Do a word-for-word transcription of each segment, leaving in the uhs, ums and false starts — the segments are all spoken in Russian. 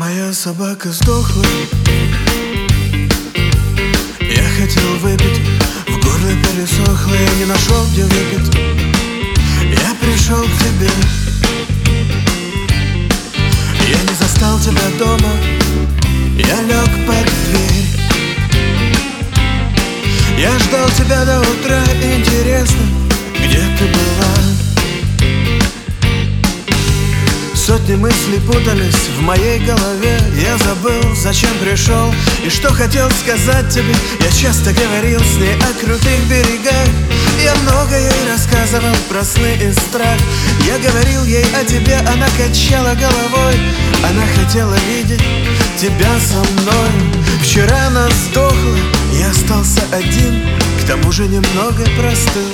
моя собака сдохла. Я хотел выпить, в горле пересохло, я не нашел, где выпить. Я пришел к тебе, я не застал тебя дома, я лег под дверь. Я ждал тебя до утра, интересно, где ты была? Сотни мыслей путались в моей голове. Я забыл, зачем пришел и что хотел сказать тебе. Я часто говорил с ней о крутых берегах. Я много ей рассказывал про сны и страх. Я говорил ей о тебе, она качала головой. Она хотела видеть тебя со мной. Вчера она сдохла, я остался один, к тому же немного простыл.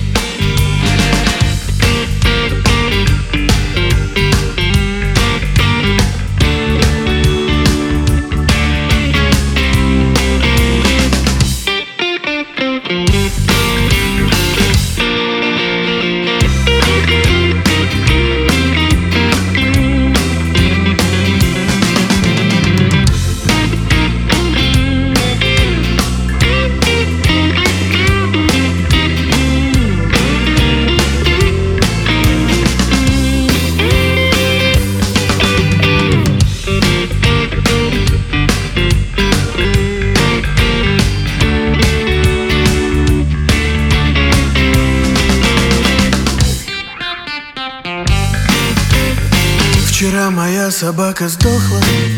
Вчера моя собака сдохла.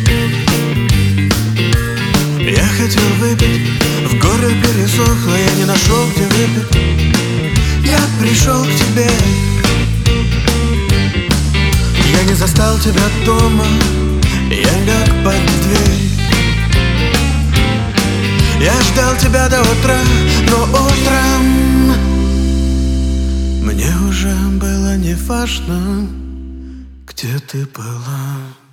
Я хотел выпить, в горле пересохло, я не нашел, где выпить. Я пришел к тебе, я не застал тебя дома, я лег под дверь. Я ждал тебя до утра, но утром мне уже было не важно, где ты была.